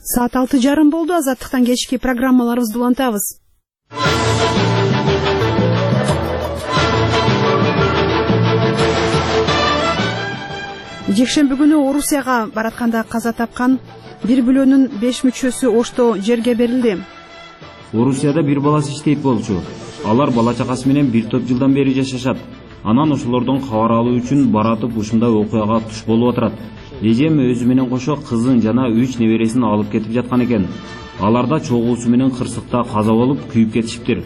Saat 6:30 болду. Азаттыктан кечки программаларыбызды улантабыз. Жекшемби күнү Орусияга баратканда каза тапкан бир бүлөнүн 5 мүчөсү Ошто жерге берилди. Орусияда бир баласы иштейт болчу. Алар бала чакасы менен бир топ жылдан бери жашашат. Анан ошолордон кабар алуу үчүн баратып ушундай окуяга туш болуп отурат. Эжем өзү менен кошо кызын жана 3 небересин алып кетип жаткан экен. Аларда чогуусу менен кырсыкта каза болуп күйүп кетишиптир.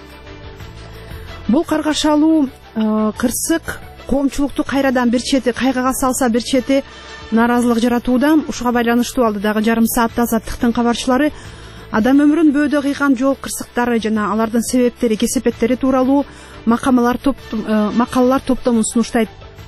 Бул каргашалуу кырсык коомчулукту кайрадан бир чети кайгыга салса, бир чети нааразылык жаратууда. Ушуга байланыштуу алдыдагы жарым саатта Азаттыктын кабарчылары адам өмүрүн бөөдө кыйган жол кырсыктары жана алардын себептери, кесепеттери тууралуу макалалар топтомун сунуштайт.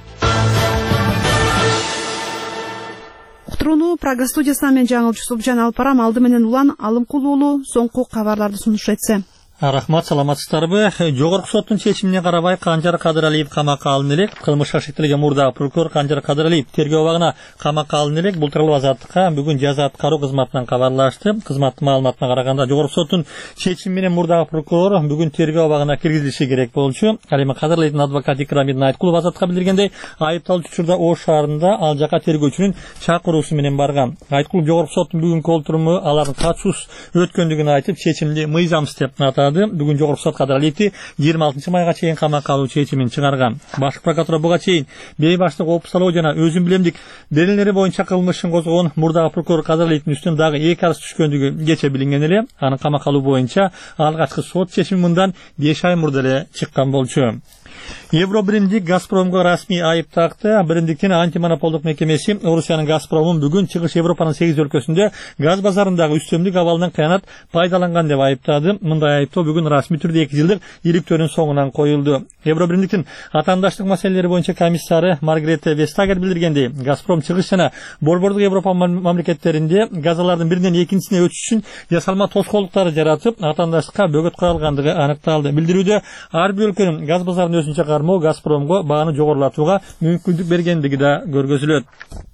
Уктурууну Прага студиясынан мен жаңылчу Субжан алып барам. Алды менен Улан Алымкул уулу соңку кабарларды сунуш этсе. Рахмат, саламатсыздарбы? Жогорку соттун чечимине карабай Канжар Кадыралиев камакка алынып элек. Кылмышка шектелген мурдагы прокурор Канжар Кадыралиев тергөө абагына камакка алынып элек. Бул тууралуу Азаттыкка бүгүн жаза аткаруу кызматынан кабарлашты. Кызматтын маалыматына караганда жогорку соттун чечими менен мурдагы прокурор бүгүн тергөө абагына киргизилиши керек болчу. Ал эми Кадыралиевдин адвокаты Икрамидин Айткулов Азаттыкка билдиргендей, айыпталуучу учурда Ош шаарында ал жака тергөөчүнүн чакыруусу менен барган. Айткулов жогорку соттун бүгүнкү олтуруму алардын катышуусуз өткөндүгүн айтып, чечимди мыйзамсыз деп атады. Бүгүн жогорку сот Кадыралиевди 26 майга чейин камакка алуу чечимин чыгарган. Башкы прокуратура буга чейин бейбаштык, опусалоо жана өзүн билемдик делилери боюнча кылмышын козгогон мурдагы прокурор Кадыралиевдин үстүнөн дагы 2 арыз түшкөндүгү кече билинген эле. Анын камакка алуу боюнча алгачкы сот чечими мындан 5 ай мурда эле чыккан болчу. Евробиримдик Газпромго расмий айып такты. Биримдиктин антимонополдук мекемеси Орусиянын Газпромун бүгүн чыгыш Европанын 8 өлкөсүндө газ базарындагы үстөмдүк абалынан кыянат пайдаланган деп айыптады. Мындай айыптоо бүгүн расмий түрдө 2 жылдык иликтөөнүн соңунан коюлду. Евробиримдиктин атаандаштык маселелери боюнча комиссары Маргарета Вестагер билдиргендей, Газпром чыгыш жана борбордук Европа мамлекеттеринде газалардын биринен экинчисине өтүш үчүн жасалма тоскоолдуктарды жаратып, атаандаштыкка бөгөт кое алгандыгы аныкталды. Билдирүүдө ар бир өлкөнүн газ базарын өзүнчө кармоо Газпромго бааны жогорулатууга мүмкүндүк бергендиги да көргөзүлөт.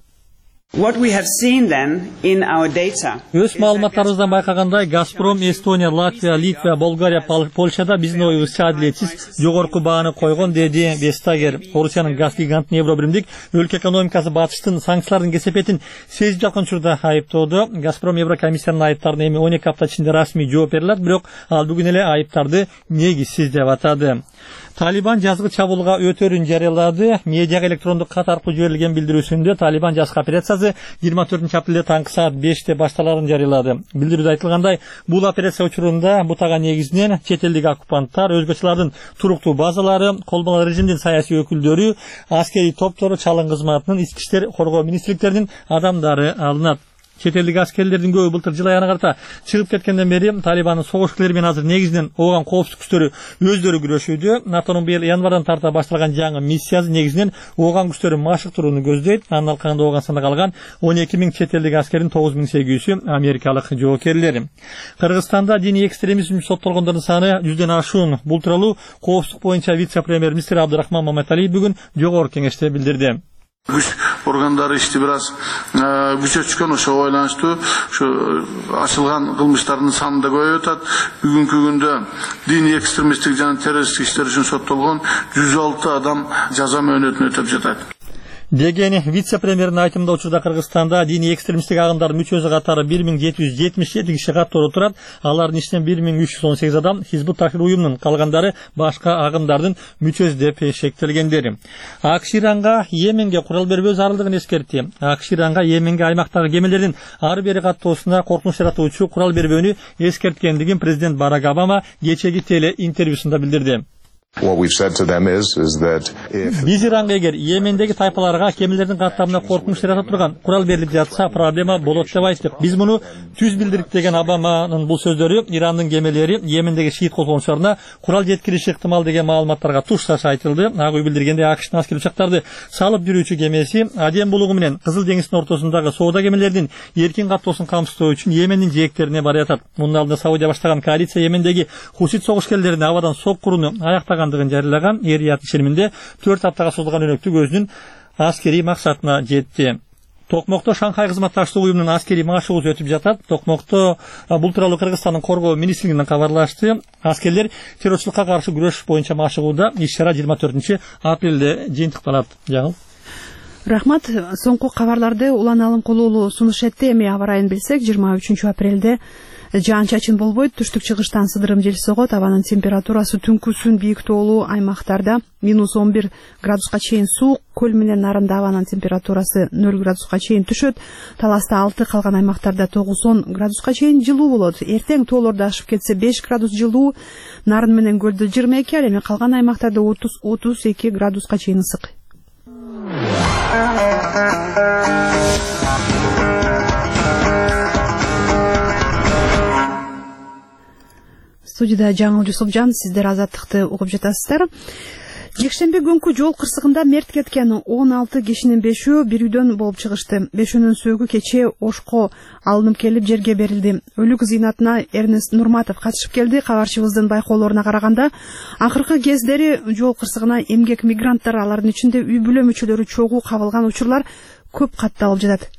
Өз маалыматтарыбыздан байкагандай, Газпром Эстония, Латвия, Литва, Болгария, Польшада биздин оюбузча адилетсиз жогорку бааны койгон, деди Вестагер. Орусиянын газ гигантын Евробиримдик өлкө экономикасы батыштын санкциялардын кесепетин сезип жаткан учурда айыптоодо. Газпром Еврокомиссиянын айыптарына эми 12 апта ичинде расмий жооп бере алат, бирок ал бүгүн эле айыптарды негизсиз деп атады. Талибан жазгы чабуулга өтөрүн жарыялады. Медиага электрондук кат аркылуу жиберилген билдирүүсүндө Талибан жазгы операциясы 24 апрелде таңкы саат 5-те башталарын жарыялады. Билдирүүдө айтылгандай, бул операция учурунда бутага негизинен чет элдик оккупанттар, өзгөчөлөрдүн туруктуу базалары, колбону режимдин саясий өкүлдөрү, аскерий топтору, чалым кызматынын, ички иштер коргоо министрликтеринин адамдары алынат. Чет элдик аскерлердин көбү былтыр жыл аягына карата чыгып кеткенден бери Талибандын согуш менен азыр негизинен ооган коопсуздук күчтөрү өздөрү күрөшүүдө. НАТОнун быйыл январдан тарта башталган жаңы миссиясы негизинен ооган күчтөрүн машыктырууну көздөйт. Анын алкагында Ооганданда калган 12 000 чет элдик аскердин 9800-ü америкалык жоокерлер. Кыргызстанда диний экстремизм соттолгондордун саны 100дөн ашуун. Бул тууралуу коопсуздук боюнча вице-премьер-министр Абдырахман Маматалиев бүгүн жогорку кеңеште билдирди. Güç organları işte biraz güçe çıkan ошого байланыштуу şu açılgan kılmışlarının sanında koyuyorlar. Bugünkü günde dini ekstremistik jana teröristik işler için sottolgon 106 adam жаза мөөнөтүн өтөп жатат. Дегени вице-премьердин айтымында учурда Кыргызстанда диний экстремисттик агымдардын мүчөсү катары 1777 киши катталып турат. Алардын ичинен 1318 адам Хизбут Тахрир уюмунун, калгандары башка агымдардын мүчөсү деп шектелгендер. АКШ Иранга Йеменге курал бербөө зарылдыгын эскертти. АКШ Иранга Йеменге аймактагы кемелердин ар бири каттоосуна коркунуч жаратуучу курал бербөөнү эскерткендигин президент Барак Обама кечеги теле интервьюсунда билдирди. Биз Иранга эгер Йемендеги тайпаларга кемелердин каттамына коркунуч жарата турган курал берилип жатса проблема болот деп айттык. Биз муну түз билдирик деген Обаманын бул сөздөрү Ирандын кемелери Йемендеги шиит козгончуларына курал жеткириши ыктымал деген маалыматтарга тушташ айтылды. Ак үй билдиргендей АКШтын аскер учактарды салып жүрүүчү кемеси Аден булугу менен Кызыл деңиздин ортосундагы соода кемелеринин эркин каттоосун камсыздоо үчүн Йемендин жээктерине бара жатат. Мунун алдында Саудия баштаган коалиция Йемендеги хусит согушкерлерин абадан соккурууну аяктагандыгын жарыялаган. Эр-Рияд ишениминде 4 аптага созулган өнөктүк өзүнүн аскерий максатына жетти. Токмокто Шанхай кызматташтык уюмунун аскерий машыгуусу өтүп жатат. Токмокто бул тууралуу Кыргызстандын коргоо министрлигинен кабарлашты. Аскерлер террорчулукка каршы күрөш боюнча машыгууда. Иш-чара 24-апрелде жыйынтыкталат. Жаңыл. Рахмат. Соңку кабарларды Улан Алымкулуулу сунуш этти. Эми аба ырайын билсек, 23-апрелде жаан-чачын болбойт, түштүк-чыгыштан сыдырым жел согот, абанын температурасы түнкүсүн бийик тоолуу аймактарда -11 градуска чейин суук, көл менен нарында абанын температурасы 0 градуска чейин түшөт, Таласта 6, калган аймактарда 9-10 градуска чейин жылуу болот. Эртең тоолорду ашып кетсе 5 градус жылуу, нарын менен көлдө 22, ал эми калган аймактарда 30-32 градуска чейин ысык. Студияда Жаңыл Жусупжан, сиздер Азаттыкты угуп жатасыздар. Жекшемби күнкү жол кырсыгында мерт кеткен 16 кишинин 5-өө бир үйдөн болуп чыгышты. 5-өөнүн сөөгү кечээ Ошко алынып келип жерге берилди. Өлүк зыйнатына Эрнест Нурматов катышып келди. Кабарчыбыздын байкоолоруна караганда, акыркы кездери жол кырсыгына эмгек мигранттар, алардын ичинде үй бүлө мүчөлөрү чогуу кабылган учурлар көп катталып жатат.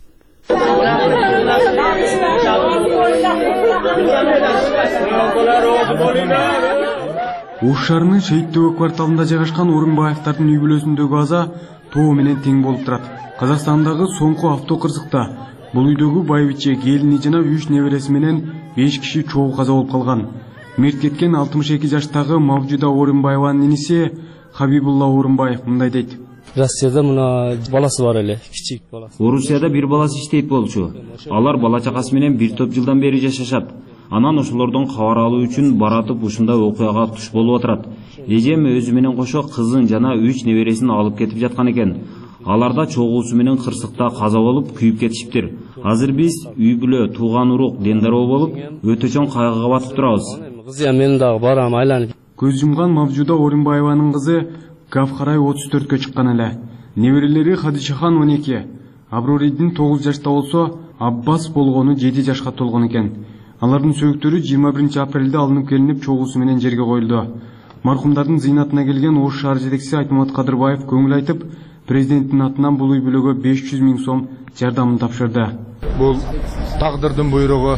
Ош шаарынын Шейиттөбө кварталында жайгашкан Орунбаевдардын үй бүлөсүндөгү аза тоо менен тең болуп турат. Казакстандагы соңку автокырсыкта бул үйдөгү байбиче, келини жана 3 небереси менен 5 киши чогуу каза болуп калган. Мерт кеткен 62 жаштагы Мавжуда Орунбаеванын иниси Хабибулла Орунбаев мындай дейт. Россияда мына баласы бар эле, кичик баласы. Орусияда бир баласы иштейт болчу. Алар бала чакасы менен бир топ жылдан бери жашашат. Анан ошолордон кабар алуу үчүн баратып ушундай окуяга туш болуп отурат. Эжем өзү менен кошо кызын жана 3 небересин алып кетип жаткан экен. Аларда чогуусу менен кырсыкта каза болуп күйүп кетишиптир. Азыр биз үй бүлө, тууган урук, дендароо болуп өтө чоң кайгыга батып турабыз. Кызым мен дагы барам айланып. Көз жумган Мавжуда Орунбаеванын кызы Гавкарай 34кө чыккан эле. Неберелери Хадишахан 12, Аброридин 9 жашта болсо, Аббас болгону 7 жашка толгон экен. Алардын сөөгүттөрү 21 апрелде алынып келинип чогуусу менен жерге коюлду. Маркумдардын зыйнатына келген Ош шаар жетекчиси Айтмамат Кадырбаев көңүл айтып, президенттин атынан бул үй бүлөгө 500 000 сом жардамын тапшырды. Бул тагдырдын буйругу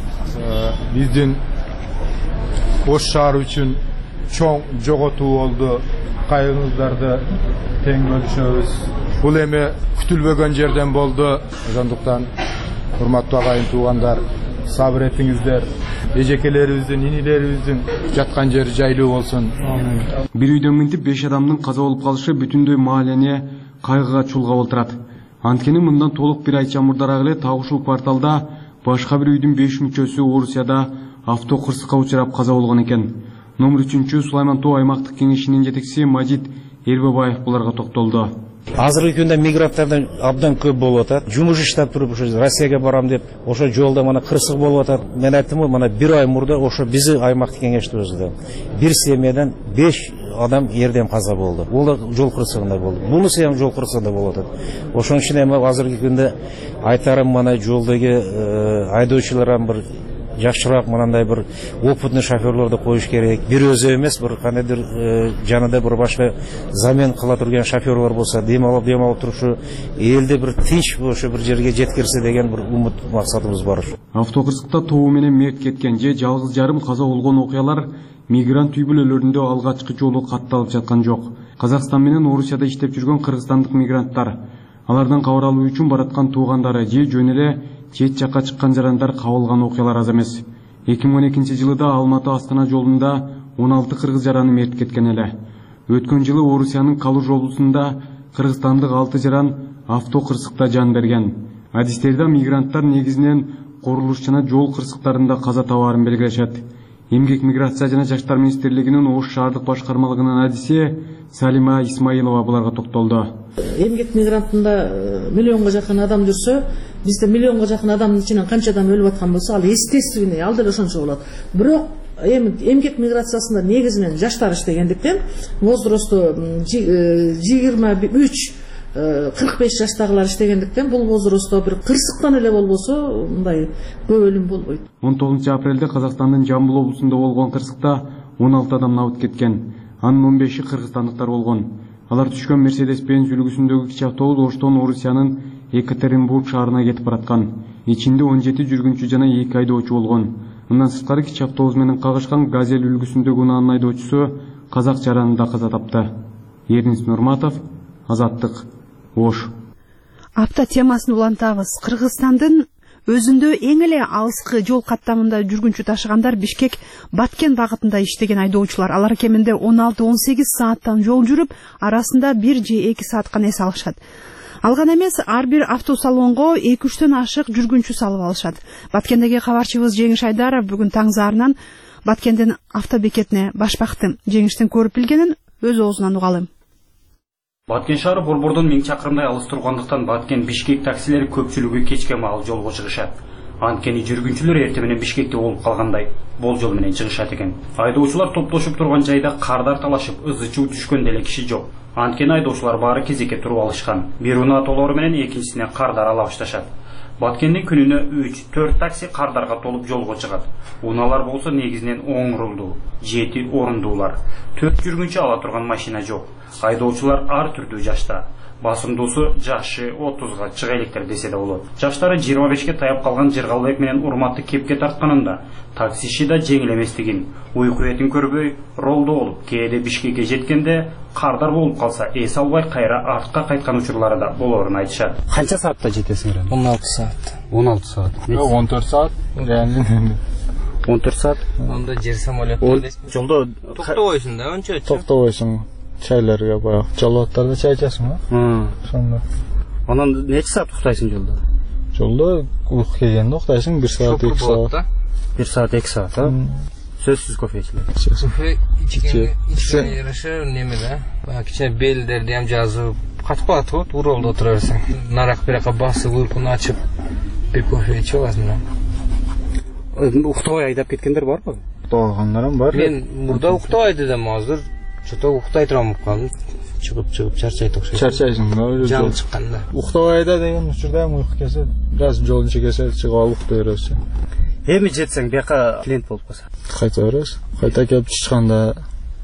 биздин Ош шаары үчүн чоң жоготуу болду. Кайгыңыздарды тең бөлүшөбүз. Бул эми күтүлбөгөн жерден болду. Ошондуктан урматтуу агайын туугандар, сабыр этиңиздер. Эжекелерибиздин, инилерибиздин жаткан жери жайлуу болсун. Бир үйдөн мынтип 5 адамдын каза болуп калышы бүтүндөй маалени кайгыга чулгап отурат. Анткени мындан толук бир ай чамурдараак эле Тагушул кварталда башка бир үйдүн 5 мүчөсү Орусияда автокырсыкка учурап каза болгон экен. Номер 3 Сулайман Тоо аймактык кеңешинин жетекчиси Мажит Эрбебаев буларга токтолду. Азыркы күндө мигранттардан абдан көп болуп атат. Жумуш иштеп туруп ошо Россияга барам деп, ошо жолдо мана кырсык болуп атат. Мен айттым, мана бир ай мурда ошо биздин аймактык кеңеште өзүдө бир семьядан 5 адам эрдем каза болду. Ол жол кырсыгында болду. Бунусы ham жол кырсыгында болуп атат. Ошон үчүн эми азыркы күндө айтарым, мана жолдогу айдоочуларга бир жакшыраак мындай бир опытный шоферлорду коюш керек. Бир өзү эмес, бир кандайдыр жанында бир башка замен кыла турган шоферлор болсо, дем алып турушу, элди бир тынч ошо бир жерге жеткирсе деген бир умут максатыбыз бар. Автокырсыкта тобу менен мерт кеткен же жалгыз жарым каза болгон окуялар мигрант үй бүлөлөрүндө алгачкы жолу катталып жаткан жок. Казакстан менен Орусияда иштеп жүргөн кыргызстандык мигранттар, алардан кабар алуу үчүн бараткан туугандары же жөн эле чет жакка чыккан жарандар кабылган окуялар аз эмес. 2012 жылыда Алматы Астана жолунда 16 кыргыз жараны мерт кеткен эле. Өткөн жылы Орусиянын Калуж облусунда кыргызстандык 6 жаран автокырсыкта жан берген. Адистерде мигранттар негизинен курулуш жана жол кырсыктарында каза табаарын белгилешет. Эмгек миграция жана жаштар министрлигинин Ош шаардык башкармалыгынын адиси Салима Исмаилова буларга токтолду. Эмгек мигрантында миллионго жакын адам жүрсө, бизде миллионго жакын адамдын ичинен канча адам өлүп аткан болсо, ал естественный, ал деле ошончо болот. Бирок эмгек миграциясында негизинен жаштар иштегендиктен, возрасту 23-45 жаштагылар иштегендиктен, бул возрастта бир кырсыктан эле болбосо, мындай көп өлүм болбойт. 19 апрелде Казакстандын Жамбыл облусунда болгон кырсыкта 16 адам абыт кеткен. Анын 15-и кыргызстандыктар болгон. Алар түшкөн Mercedes-Benz үлгүсүндөгү кичи автобус Оштон Орусиянын Екатеринбург шаарына кетип бараткан. Ичинде 17 жүргүнчү жана 2 айдоочу болгон. Мындан сырткары кичи автобус менен кагышкан Газель үлгүсүндөгү унаанын айдоочусу Казак жаранында каза тапты. Эрнис Нурматов, Азаттык, Ош. Апта темасын улантабыз. Кыргызстандын өзүндө эң эле алыскы жол каттамында жүргүнчү ташыгандар Бишкек Баткен багытында иштеген айдоочулар. Алар кеминде 16-18 сааттан жол жүрүп, арасында 1 же 2 сааттан эс алышат. Алган эмес, ар бир автосалонго 2-3төн ашык жүргүнчү салып алышат. Баткендеги кабарчыбыз Жеңиш Айдаров бүгүн таң заарынан Баткендин автобекетине башпакты. Жеңиштин көрүп билгенин өз оозунан угалым. Баткен шаары борбордон 1000 чакырымдай алыс тургандыктан Баткен Бишкек таксилери көпчүлүгү кечке маал жолго чыгышат. Анткени жүргүнчүлөр эрте менен Бишкекте болуп калгандай болжол менен чыгышат экен. Айдоочулар топтошуп турган жайда кардар талашып, ызы-чуу түшкөн деле киши жок. Анткени айдоочулар баары кезекке туруп алышкан. Бир унаа толору менен экинчисине кардар ала башташат. Баткендин күнүнө 3-4 такси кардарга толуп жолго чыгат. Унаалар болсо негизинен оң рулдуу, 7 орундуулар. 4 жүргүнчү ала турган машина жок. Айдоочулар ар түрдүү жашта. Басымдуусу жашы 30га чыга электер десе да болот. Жаштары 25ке таяп калган Жыргалбек менен Урматты кепке тартканында таксиши да жеңил эместигин, уйку этин көрбөй ролдо болуп, кээде Бишкекке жеткенде кардар болуп калса, эс албай кайра артка кайткан учурлары да болоорун айтышат. Канча саатта жетесиңер? 16 саат. 16 саат. 14 саат. 14 саат. Онда жер самолет. Жолдо токтобойсуң да, анча. Токтобойсуң. Чайларга баягы жалбаттарда чай ичесиң ба? Сонда. Анан нече саат уктайсың жолдо? Жолдо uyku келгенде уктайсың 1 саат 2 саат. 1 саат 2 саат, а? Сөзсүз кофе ичилет. Кофе ичкенге жараша неме да? Кичине белдерди ham жазып, катып калат го, уролдо отура берсең. Нарак биракка басып, уйкуну ачып, бир кофе ичип аласың. Уктабай айдап кеткендер барбы? Уктагандарым бар. Мен мурда уктабай дедим, азыр чото уктай турам калдым. Чыгып чарчайт окшойт. Чарчайсың да, жан чыкканда. Уктабайда деген учурда уйку келсе, бир аз жолун чекесе, чыгып алып ukтай бересиң. Эми жетсең бияка клиент болуп калса. Кайта бересиң. Кайта келип чыкканда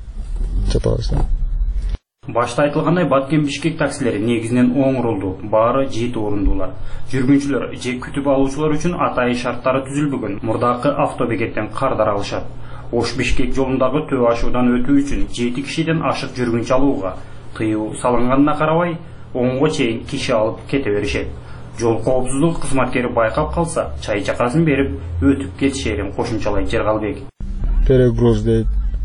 жатасың. Башта айтылгандай Баткен Бишкек таксилери негизинен оң рулдуу, баары 7 орундуулар. Жүргүнчүлөр же күтүп алуучулар үчүн атайын шарттары түзүлбөгөн мурдакы автобекеттен кардар алышат. Ош Бишкек жолундагы төбө ашуудан өтүү үчүн 7 кишиден ашык жүргүнчү алууга тыюу салынганына карабай, оңго чейин киши алып кете беришет. Жол коопсуздук кызматкери байкап калса, чай чакасын берип, өтүп кетишерин кошумчалайт Жыргалбек. Перегруз дейт.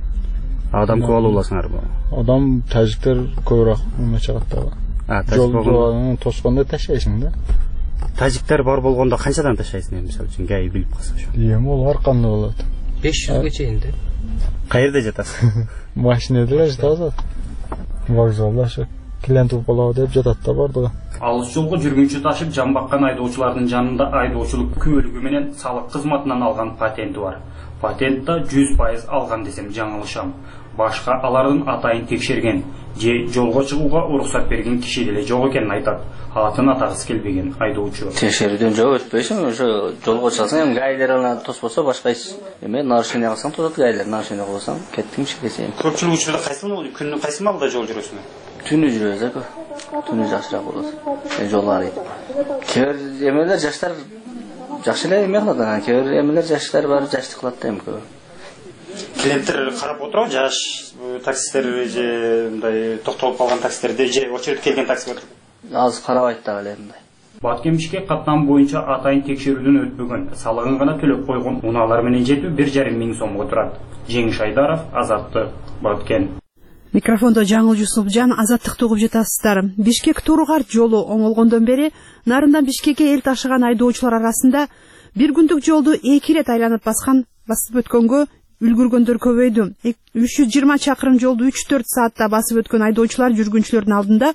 Адам көп алууласыңарбы? Адам тажиктер көбүрөөк эме чыгат да. Жолдо тоскондо ташайсың да. Тажиктер бар болгондо канчадан ташайсың мисалы үчүн, гай билип калса ошо. Эми ол ар кандай болот. 500ге чейин да. Каерде жатасың? Машинада жатат. Вокзалда ошо клиент болобу деп жатат да бардыгы. Алыс жолго жүргүнчү ташып жан баккан айдоочулардын жанында айдоочулук күбөлүгү менен салык кызматынан алган патенти бар. Патентта 100% алган десем жаңылышам. Башка алардын атайын текшерген же жолго чыгууга уруксат берген киши деле жок экенин айтат. Атын атагысы келбеген айдоочу. Текшерүүдөн жок өтпөйсүң, ошо жолго чыксаң эми гайлер алар тоспосо башка эме нарушение кылсаң тосот, гайлер нарушение кылсаң кеттиң шекесен. Көпчүлүк учурда кайсыл күнү кайсы маалда жол жүрөсүң? Түнү жүрөбүз эко. Түнү жакшыраак болот. Жоллары. Кээ бир эмелер жаштар жакшы эле эме кылат анан, кээ бир эмелер жаштар бар, жаштык кылат да эми көп. Клиенттер карап отурат, жаш таксисттер же мындай токтолуп калган таксистерде же очередь келген таксилер аз карабайт да эле мындай. Баткен Бишкек каттам боюнча атайын текшерүүдөн өтпөгөн, салыгын гана төлөп койгон унаалар менен жетүү 1,5 миң сомго турат. Жеңиш Айдаров, Азаттык, Баткен. Микрофондо Жаңыл Жусупжан, Азаттыкты угуп жатасыздар. Бишкек Туругар жолу оңолгондон бери нарындан Бишкекке эл ташыган айдоочулар арасында бир күндүк жолду 2 ирет айланып басып өткөнгө үлгүргөндөр көбөйдү. 320 чакырым жолду 3-4 саатта басып өткөн айдоочулар жүргүнчүлөрдүн алдында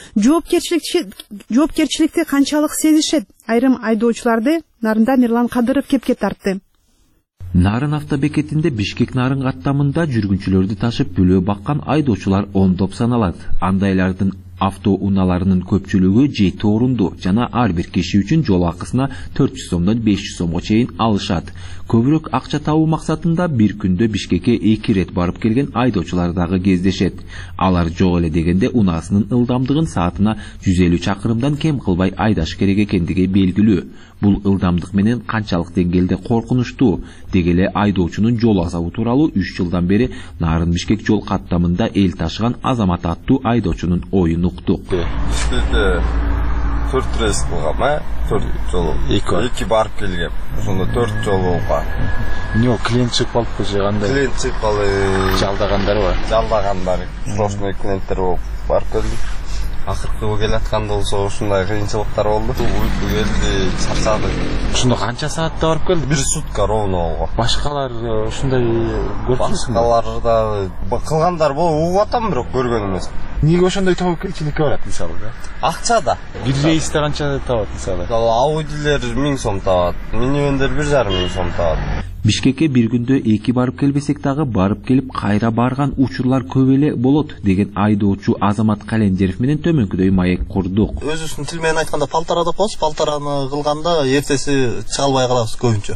жоопкерчиликти канчалык сезишет? Айрым айдоочуларды нарында Мирлан Кадыров кепке тартты. Нарын автобекетинде Бишкек нарын каттамында жүргүнчүлөрдү ташып бөлөө баккан айдоочулар ондоп саналат. Андайлардын Автоунааларынын көпчүлүгү жети орунду жана ар бир киши үчүн жол акысына 400 сомдон 500 сомго чейин алышат. Көбүрөөк акча табуу максатында бир күндө Бишкекке 2 рет барып келген айдоочулар дагы кездешет. Алар жок эле дегенде унаасынын ылдамдыгын саатына 150 чакырымдан кем кылбай айдаш керек экендиги белгилүү. Бул ылдамдык менен канчалык деңгээлде коркунучтуу дегеле айдоочунун жол азабы тууралуу 3 жылдан бери Нарын Бишкек жол каттамында эл ташыган Азамат аттуу айдоочунун оюн уктук. Бишкекке 4 рейс кылгам, 4 жолу. 2 барып келгем. Ошондо 4 жолу болгон. Эмне клиент чыгып калыппы же кандай? Клиент чыгып калды. Жалдагандар бар. Жалдагандар. Срочный клиенттер болуп барып келдик. Акыркы келатканда болсо ушундай кыйынчылыктар болду. Уйку келди, чарчады. Ошондо канча саатта барып келди? 1 сутка ровно болгон. Башкалар ушундай көрчүсүңбү? Башкалар да кылгандар болуп угуп атам, бирок көргөн эмес. Эмнеге ошондой тобокелчиликке барат мисалы? Акча да. Бир рейсте канча табат мисалы? Аудилер 1000 сом табат, минивендер 1,5 сом табат. Бишкекке бир күндө 2 барып келбесек дагы барып келип кайра барган учурлар көп эле болот деген айдоочу Азамат Календеров менен төмөнкүдөй маек курдук. Өзүбүздүн тил менен айтканда полторада коебуз, полтораны кылганда эртеси чыга албай калабыз көбүнчө.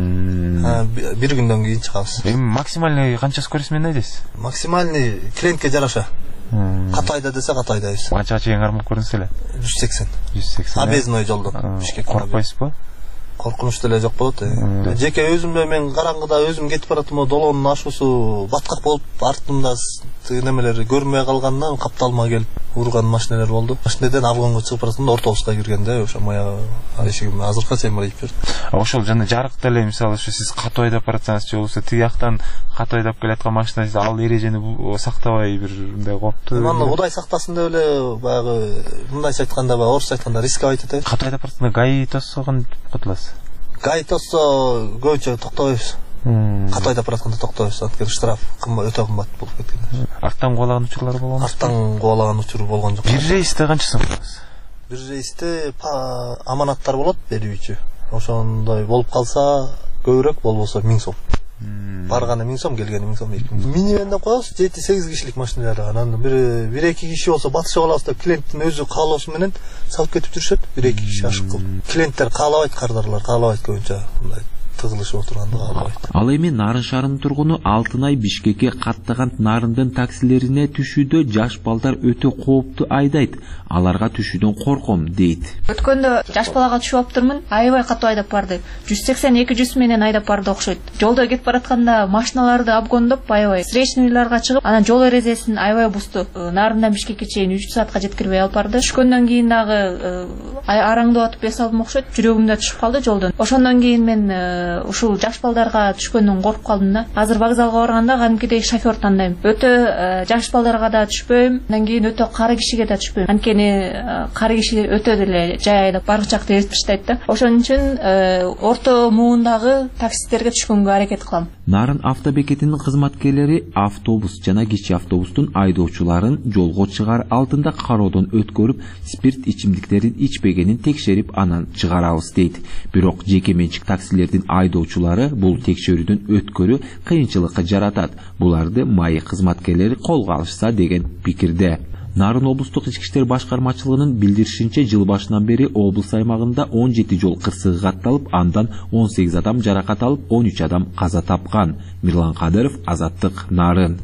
Бир күндөн кийин чыгабыз. Эми максимальный канча скорость менен айдайсыз? Максимальный клиентке жараша. Катуу айда десе катуу айдайбыз. Канчага чейин кармап көрдүңүз эле? 180. 180. Объездной жолдон Бишкекке. Коркпойсузбу? Коркунуч деле жок болот. Жеке өзүмдө мен караңгыда өзүм кетип баратам, долоонун ашуусу баткак болуп, артымда немелери көрмөй калгандан капталма келип урган машиналар болду. Машинеден Афганга чыгып баратам да автобуска киргенде ошо моя ишигим азыркыга чейин бар ип берди. Ошол жана жарык деле мисалы ушу сиз катуу айдап баратсаңыз же болбосо тиги жактан катуу айдап келаткан машина сиз ал эрежени сактабай бир мындай кооптуу. Маны Кудай сактасын деп эле баягы мындайча айтканда, орусча айтканда рисковать этет. Катуу айдап баратканда ГАИ тоссогон кутуласыз. ГАИ тоссо көбүнчө токтобойбуз. Катуу айдап баратканда токтобойбуз, анткени штраф өтө кымбат болуп кеткен. Арттан кубалаган учурлар болгонбу? Арттан кубалаган учур болгон жок. Бир рейсте канча сом аласыз? Бир рейсте аманаттар болот берүүчү. Ошондой болуп калса көбүрөөк, болбосо 1000 сом. Барганы 1000 сом, келгени 1000 сом. Минивенден коебуз, 7-8 кишилик машиналар. Анан 1-2 киши болсо батышып алабыз деп клиенттин өзү каалоосу менен салып кетип жүрүшөт. 1-2 киши ашык кылып. Клиенттер каалабайт, кардарлар каалабайт көбүнчө мындай тыгылышып отурганды каалабайт. Ал эми Нарын шаарынын тургуну Алтынай Бишкекке каттаган Нарындын таксилерине түшүүдө жаш балдар өтө кооптуу айдайт. Аларга түшүүдөн корком дейт. Өткөндө жаш балага түшүп алыптырмын, аябай катуу айдап барды. 180-200 менен айдап барды окшойт. Жолдо кетип баратканда машиналарды обгондоп аябай встречныйларга чыгып, анан жол эрежесин аябай бузду. Нарындан Бишкекке чейин 3 саатка жеткирбей алып барды. Түшкөндөн кийин дагы араңдап атып эс алдым окшойт. Жүрөгүмдө түшүп калды жолдон. Ошондон кийин мен ушул жаш балдарга түшкөндөн коркуп калдым да. Азыр вокзалга барганда кадимкидей шофер тандайм. Өтө жаш балдарга да түшпөйм, андан кийин өтө кары кишиге да түшпөйм. Анткени кары киши өтө деле жай айдап баргычакты эзип таштайт да. Ошон үчүн орто муундагы таксисттерге түшкөнгө аракет кылам. Нарын автобекетинин кызматкерлери автобус жана кичи автобустун айдоочуларын жолго чыгаар алдында кароодон өткөрүп, спирт ичимдиктерин ичпегенин текшерип анан чыгарабыз дейт. Бирок жеке менчик таксилердин айдоочулары бул текшерүүдөн өткөрүү кыйынчылыкка жаратат. Буларды маек кызматкерлери колго алышса деген пикирде. Нарын облустук ички иштер башкармачылыгынын билдиришинче, жыл башынан бери облус аймагында 17 жол кырсыгы катталып, андан 18 адам жаракат алып, 13 адам каза тапкан. Мирлан Кадыров, Азаттык, Нарын.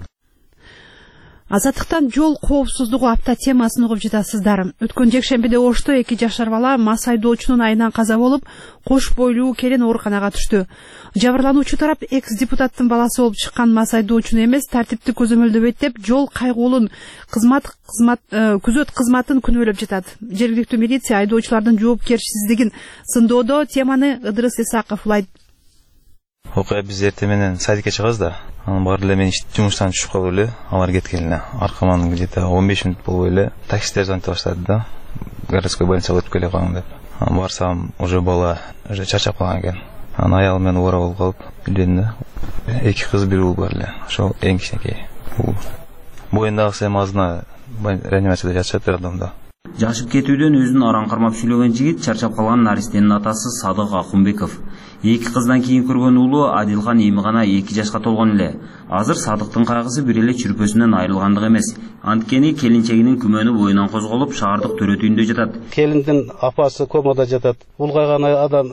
Азаттыктан жол коопсуздугу апта темасын угуп жатасыздар. Өткөн жекшембиде Ошто 2 жашар бала мас айдоочунун айынан каза болуп, кош бойлуу келин ооруканага түштү. Жабырлануучу тарап экс-депутаттын баласы болуп чыккан мас айдоочуну эмес, тартипти көзөмөлдөбөйт деп жол кайгуулун күзөт кызматын күнөөлөп жатат. Жергиликтүү милиция айдоочулардын жоопкерчисиздигин сындоодо теманы Ыдырыс Исаков улайт. Окуя биз эртең менен садикке чыгабыз да. Анан баары эле мен жумуштан түшүп калып эле, алар кеткен эле. Аркаман где-то 15 минут болбой эле таксистер звонить баштады да. Городской больницага өтүп келе калган деп. Анан барсам, уже бала уже чарчап калган экен. Анан аялым менен ора болуп калып, үйлөндүм да. 2 кыз, 1 уул бар эле. Ошол эң кичинекей. Боюндагысы эми азына реанимацияда жатышат адамда. Жашып кетүүдөн өзүн араң кармап сүйлөгөн жигит чарчап калган наристенин атасы Садык Акунбеков. 2 кыздан кийин көргөн уулу Адилхан эми гана 2 жашка толгон эле. Азыр Садыктын кайгысы бир эле чүрпөсүнөн айрылгандык эмес. Анткени келинчегинин күмөнү боюнан козголуп, шаардык төрөтүүндө жатат. Келиндин апасы комада жатат. Улгайган адам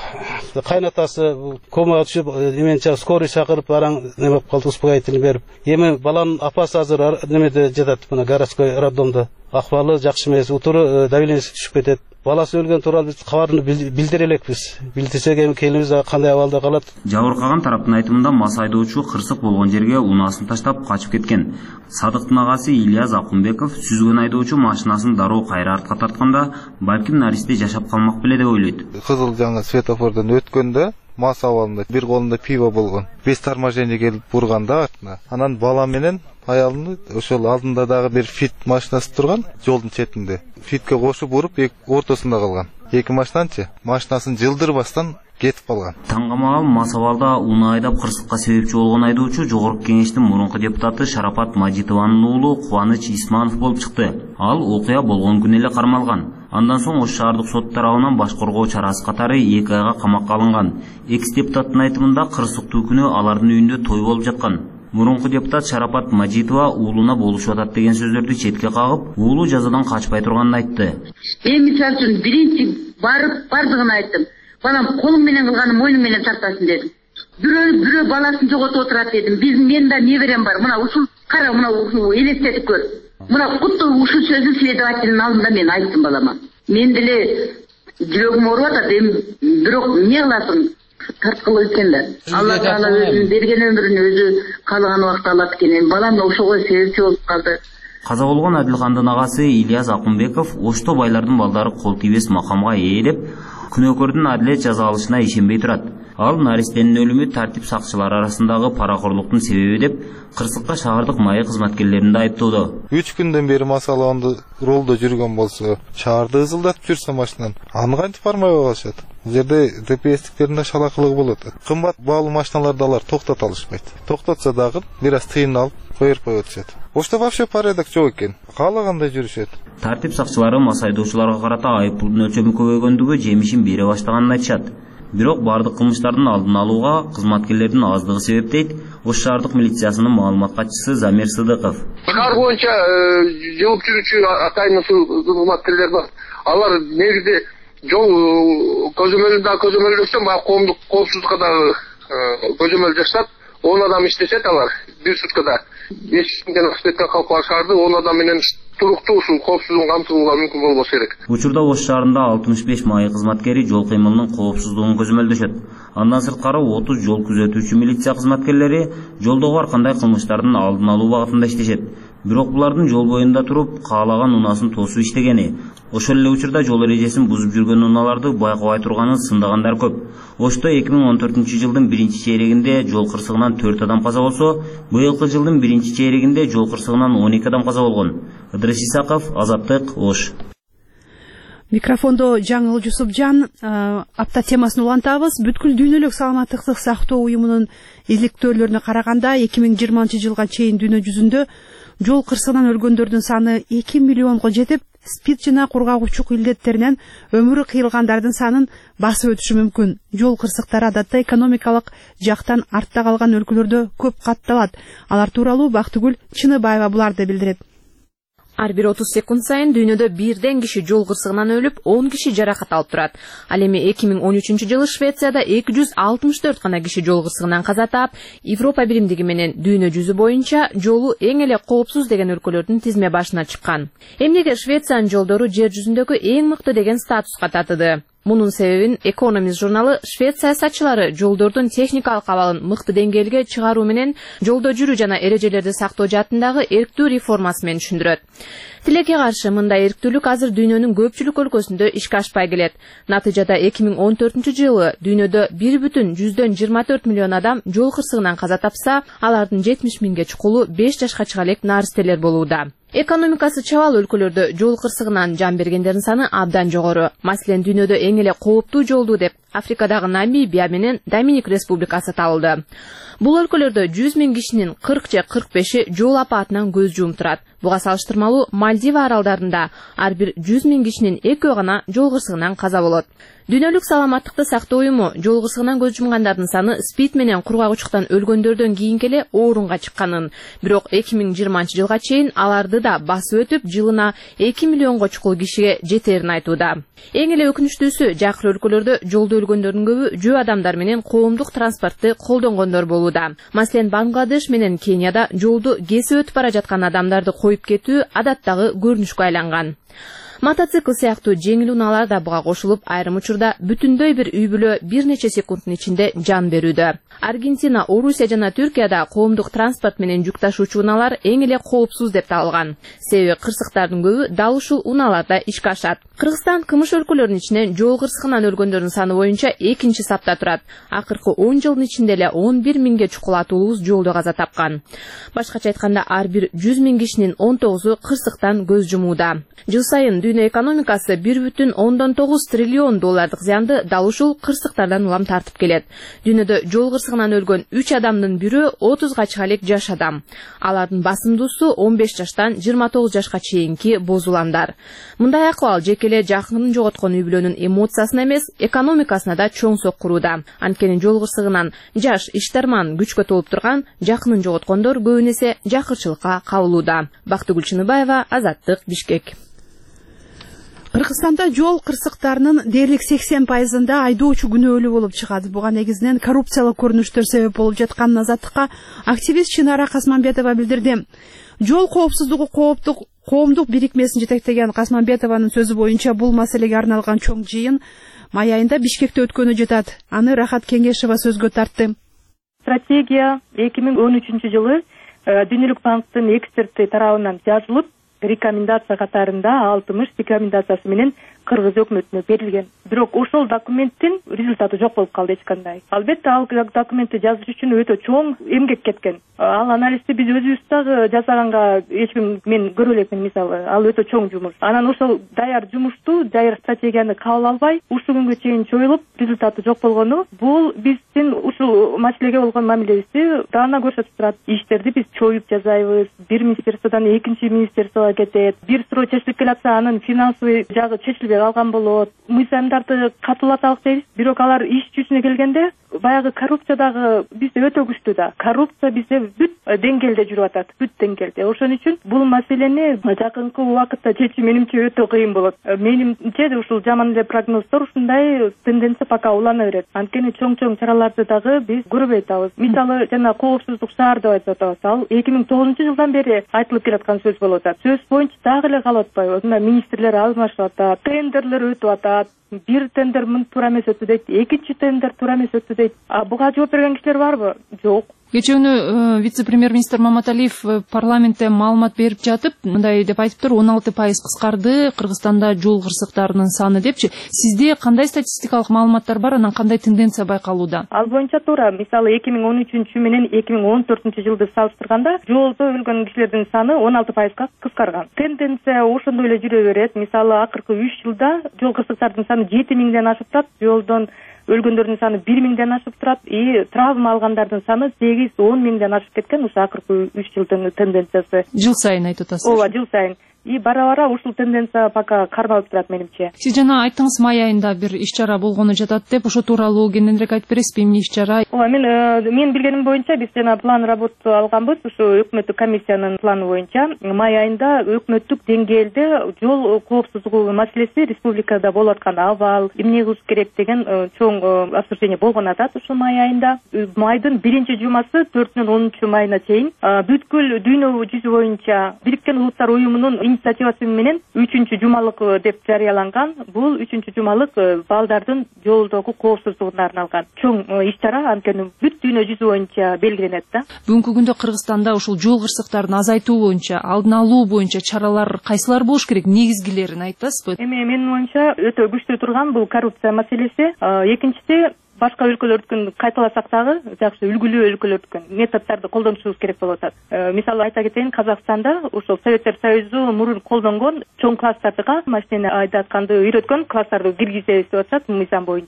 кайнатасы комага түшүп, эменче скорый чакырып, араң неме калды, успокоительный берип. Эми баланын апасы азыр немеде жатат, мына городской роддомдо. Акыбалы жакшы эмес, утуру давлениеси түшүп кетет. Баласы өлгөн тууралуу биз кабарын билдире элекпиз. Билдирсек эми келинибиз кандай абалда калат. Жабыркаган тараптын айтымында мас айдоочу кырсык болгон жерге унаасын таштап качып кеткен. Садыктын агасы Ильяс Акунбеков сүзгөн айдоочу машинасын дароо кайра артка тартканда, балким наристе жашап калмак беле деп ойлойт. Кызыл жаңы светофордон өткөндө мас абалында бир колунда пиво болгон. Без торможения келип бурганда артына. Анан бала менен аялны ошол алдында дагы бир фит машинасы турган жолдун четинде. Фитке кошуп уруп ортосунда калган. 2 машинанчы машинасын жылдырбастан кетип калган. Таңгамагал мас абалда унаа айдап кырсыкка себепчи болгон айдоочу Жогорку Кеңештин мурунку депутаты Шарапат Мажитованын уулу Кубаныч Исманов болуп чыкты. Ал окуя болгон күнү эле кармалган. Андан соң Ош шаардык сот тарабынан баш коргоо чарасы катары 2 айга камакка алынган. Экс-депутаттын айтымында кырсыктуу күнү алардын үйүндө той болуп жаткан. Мурунку депутат Шарапат Мажитова уулуна болушуп атат деген сөздөрдү четке кагып, уулу жазадан качпай турганын айтты. Мисалы үчүн биринчи бардыгын айттым. Балам колуң менен кылганы мойнуң менен тартасың дедим. Бирөө баласын жоготуп отурат дедим. Мен да неберем бар. Мына ушул кара, мына ушул элестетип көр. Мына куту ушул сөзүн следовательдин алдында мен айттым балама. Мен деле жүрөгүм ооруп атат, бирок эмне кыласың? Тарткылы экен да. Алла Таала өзүнүн берген өмүрүн өзү каалаган убакта алат экен. Балам ошого себепчи болуп калды. Каза болгон Адилхандын агасы Ильяс Акунбеков Ошто байлардын балдары кол тийбес макамга ээ деп, күнөөкөрдүн адилет жаза алышына ишенбей турат. Ал наристенин өлүмү тартип сакчылары арасындагы паракорлуктун себеби деп, кырсыкка шаардык майы кызматкерлерин да айыптоодо. 3 күндөн бери масаланды ролдо жүргөн болсо, шаарды ызылдатып жүрсө машинаны, аны кантип бармай калышат? Бул жерде ДПС-тиктердин шалакылыгы болот. Кымбат баалуу машиналарды алар токтото алышпайт. Токтотсо дагы бир аз тыйын алып коюп атышат. Ошто вообще порядок жок экен. Каалагандай жүрүшөт. Тартип сакчылары мас айдоочуларга карата айыппулдун өлчөмү көбөйгөндүгү жемишин бере баштаганын айтышат. Бирок бардык кылмыштардын алдын алууга кызматкерлердин аздыгы себептейт Ош шаардык милициясынын маалымат катчысы Замир Сыдыков. Шаар боюнча жылып жүрүүчү атайын кызматкерлер бар. Алар негизде жол көзөмөлдөсө, баягы коомдук коопсуздукка дагы көзөмөл жасап, 10 адам иштешет алар бир суткада. 5 күндөн ашып кеткен калпак шаарды 10 адам менен туруктуу ушул коопсуздугун камтууга мүмкүн болбош керек. Учурда Ош шаарында 65 майы кызматкери жол кыймылынын коопсуздугун көзөмөлдөшөт. Андан сырткары 30 жол күзөтүүчү милиция кызматкерлери жолдогу ар кандай кылмыштардын алдын алуу багытында иштешет. Бирок булардын жол боюнда туруп каалаган унаасын тосуп иштегени, ошол эле учурда жол эрежесин бузуп жүргөн унааларды байкабай турганын сындагандар көп. Ошто 2014-жылдын 1-чейрегинде жол кырсыгынан 4 адам каза болсо, быйылкы жылдын 1-чейрегинде жол кырсыгынан 12 адам каза болгон. Ыдырыс Исаков, Азаттык, Ош. Микрофондо Жаңыл Жусупжан. Апта темасын улантабыз. Бүткүл дүйнөлүк саламаттыкты сактоо уюмунун изилдөөрлөрүнө караганда 2020-жылга чейин дүйнө жүзүндө жол кырсыгынан өлгөндөрдүн саны 2 миллионго жетип, СПИД жана кургагучулук илдеттеринен өмүрү кыйылгандардын санын басып өтүшү мүмкүн. Жол кырсыктары адатта экономикалык жактан артта калган өлкөлөрдө көп катталат. Алар тууралуу Бактыгүл Чыныбаева буларды билдирет. Ар бир 30 секунд сайын дүйнөдө бирден киши жол кырсыгынан өлүп, 10 киши жаракат алып турат. Ал эми 2013-жылы Швецияда 264 гана киши жол кырсыгынан каза таап, Европа биримдиги менен дүйнө жүзү боюнча жолу эң эле коопсуз деген өлкөлөрдүн тизме башына чыккан. Эмнеге Швециянын жолдору жер жүзүндөгү эң мыкты деген статуска татыды? Мунун себебин Economist журналы Швеция сакчылары жолдордун техникалык абалын мыкты деңгээлге чыгаруу менен жолдо жүрүү жана эрежелерди сактоо жаатындагы эрктүү реформасы менен түшүндүрөт. Тилекке каршы мындай эрктүүлүк азыр дүйнөнүн көпчүлүк өлкөсүндө ишке ашпай келет. Натыйжада 2014-жылы дүйнөдө 1,24 миллион адам жол кырсыгынан каза тапса, алардын 70 миңге чукулу 5 жашка чыга элек наристелер болууда. Экономикасы чабал өлкөлөрдө жол кырсыгынан жан бергендердин саны абдан жогору. Маселен, дүйнөдө эң эле кооптуу жолдуу деп Африкадагы Намибия менен Доминик Республикасы табылды. Бул өлкөлөрдө 100 000 кишинин 40 же 45и жол апатынан көз жумуп турат. Буга салыштырмалуу Мальдива аралдарында ар бир 100 000 кишинин 2 гана жол кырсыгынан каза болот. Дүйнөлүк саламаттыкты сактоо уюму жол кырсыгынан көз жумгандардын саны спид менен кургагычтан өлгөндөрдөн кийин эле орунга чыкканын, бирок 2020 жылга чейин аларды да басып өтүп, жылына 2 миллионго чукул кишиге жетерин айтууда. Эң эле өкүнүчтүүсү, жакыр өлкөлөрдө жолдо өлгөндөрдүн көбү жөө адамдар менен коомдук транспортты колдонгондор болууда. Маселен, Бангладеш менен Кенияда жолду кесип өтүп бара жаткан адамдарды коюп кетүү адаттагы көрүнүшкө айланган. Мотоцикл сыяктуу жеңил унаалар да буга кошулуп, айрым учурда бүтүндөй бир үй бүлө бир нече секундтун ичинде жан берүүдө. Аргентина, Орусия жана Түркияда коомдук транспорт менен жүк ташуучу унаалар эң эле коопсуз деп табылган. Себеби кырсыктардын көбү дал ушул унааларда ишке ашат. Кыргызстан кымыш өлкөлөрүнүн ичинен жол кырсыгынан өлгөндөрдүн саны боюнча 2-чи сапта турат. Акыркы 10 жылдын ичинде эле 11 000ге чукул атуулубуз жолдо каза тапкан. Башкача айтканда, ар бир 100 000 кишинин 19-у кырсыктан көз жумууда. Жыл сайын дүйнө экономикасы 1,9 триллион доллардык зыянды дал ушул кырсыктардан улам тартып келет. Дүйнөдө жол кырсыгынан өлгөн 3 адамдын бирөө 30га чыга жаш адам. Алардын басымдуусу 15 жаштан 29 жашка чейинки бозуландар. Мындай акыбал жеке эле жакынын жоготкон үй бүлөнүн эмоциясына эмес, экономикасына да чоң соккурууда. Анткени жол кырсыгынан жаш, иштарман, күчкө толуп турган жакынын жоготкондор көбүн эсе жакырчылыкка кабылууда. Бактыгүл Чыныбаева, Азаттык, Бишкек. Кыргызстанда жол кырсыктарынын дээрлик 80%-ында айдоочу күнөөлүү болуп чыгат. Буга негизинен коррупциялык көрүнүштөр себеп болуп жатканын Азаттыкка активист Чынара Касманбетова билдирди. Жол коопсуздугу коомдук бирикмесин жетектеген Касманбетованын сөзү боюнча, бул маселеге арналган чоң жыйын май айында Бишкекте өткөнү жатат. Аны Рахат Кеңешева сөзгө тартты. Стратегия 2013 жылы Дүйнөлүк банктын эксперти тарабынан жазылып, рекомендация катарында 60 рекомендациясы менен Кыргыз өкмөтүнө берилген. Бирок ошол документтин результаты жок болуп калды эч кандай. Албетте ал документти жазыш үчүн өтө чоң эмгек кеткен. Ал анализди биз өзүбүз дагы жасаганга эч ким мен көрө элекмин, мисалы. Ал өтө чоң жумуш. Анан ошол даяр жумушту, даяр стратегияны кабыл албай, ушул күнгө чейин чоюлуп, результаты жок болгону, бул биздин ушул маселеге болгон мамилебизди даана көрсөтүп турат. Иштерди биз чоюп жасайбыз, бир министерстводон экинчи министерствого кетет. Бир суроо чечилип келатса, анын финансовый жагы чечилбей алган болот. Мыйзамдарды катуулаталык дейбиз, бирок алар иш жүзүнө келгенде баягы коррупциядагы бизде өтө күчтүү да. Коррупция бизде бүт деңгээлде жүрүп атат, бүт деңгээлде. Ошон үчүн бул маселени жакынкы убакытта чечүү менимче өтө кыйын болот. Менимче ушул жаман эле прогноздор ушундай тенденция пока улана берет. Анткени чоң чараларды дагы биз көрбөй атабыз. Мисалы, жана коопсуздук шаар деп айтып атабыз. Ал 2009 жылдан бери айтылып келаткан сөз болуп атат. Сөз боюнча дагы эле калып атпайбы? Мына министрлер алмашып атат, тендерлер өтүп атат. Бир тендер туура эмес өттү дейт, экинчи тендер туура эмес өттү дейт. Буга жооп берген кишилер барбы? Жок. Кечээ күнү вице-премьер-министр Маматалиев парламентте маалымат берип жатып, мындай деп айтыптыр, 16% кыскарды Кыргызстанда жол кырсыктарынын саны депчи. Сизде кандай статистикалык маалыматтар бар, анан кандай тенденция байкалууда? Ал боюнча туура. Мисалы 2013 менен 2014 жылды салыштырганда жолдо өлгөн кишилердин саны 16%га кыскарган. Тенденция ошондой эле жүрө берет. Мисалы акыркы 3 жылда жол кырсыктардын саны 7000ден ашып турат, жолдон өлгөндөрдүн саны 1000ден ашып турат, травма алгандардын саны 8-10 000ден ашып кеткен. Ушу акыркы 3 жылдын тенденциясы. Жыл сайын айтып атасыз. Ооба, жыл сайын. Бара-бара ушул тенденция пока кармалып турат менимче. Сиз жана айттыңыз, май айында бир иш-чара болгону жатат деп, ошо тууралуу кененирээк айтып бересизби, эмне иш-чара? Ооба, мен билгеним боюнча биз жана план работа алганбыз, ушу өкмөттүк комиссиянын планы боюнча. Май айында өкмөттүк деңгээлде жол коопсуздугу маселеси республикада болуп аткан абал, эмне кылыш керек деген чоң обсуждение болгон атат ушул май айында. Майдын 1-жумасы 4-10 майына чейин бүткүл дүйнө жүзү боюнча Бириккен Улуттар уюмунун инициативасы менен 3-жумалык деп жарыяланган. Бул 3-жумалык балдардын жолдогу коопсуздугуна арналган чоң иш-чара, анткени бүт дүйнө жүзү боюнча белгиленет да. Бүгүнкү күндө Кыргызстанда ушул жол кырсыктарын азайтуу боюнча, алдын алуу боюнча чаралар кайсылар болуш керек, негизгилерин айтасызбы? Менин оюмча өтө күчтүү турган бул коррупция маселеси. Экинчиси, башка өлкөлөрдүкүн кайталасак дагы жакшы үлгүлүү өлкөлөрдүкүн методдорду колдонушубуз керек болуп атат. Мисалы айта кетейин, Казакстанда ошол Советтер Союзу мурун колдонгон чоң класстарга машинени айдатканды үйрөткөн класстарды киргизебиз деп атышат мыйзам боюнча.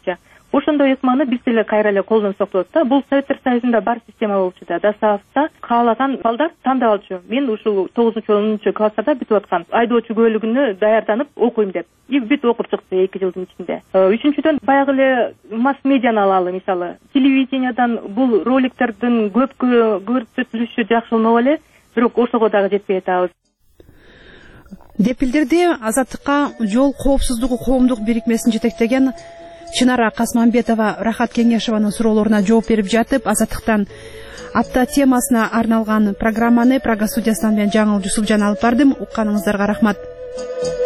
ошондой ыкманы биз деле кайра эле колдонсок болот да. Бул Советтер Союзунда бар система болчу да. Дасафта каалаган балдар тандап алчу. Мен ушул 9-10 класста бүтүп аткан айдоочу күбөлүгүнө даярданып окуйм деп. И бүт окуп чыкты 2 жылдын ичинде. Үчүнчүдөн баягы эле масс медианы алалы, мисалы. Телевидениядан бул роликтердин көпкө көрсөтүлүшү жакшы болмок эле, бирок ошого дагы жетпей атабыз. Деп билдирди Азаттыкка жол коопсуздугу коомдук бирикмесин жетектеген Чынара Касманбетова. Рахат Кеңешованын суроолоруна жооп берип жатып, Азаттыктан апта темасына арналган программаны Прага студиясынан мен Жаңыл Жусупжан алып бардым. Укканыңыздарга рахмат.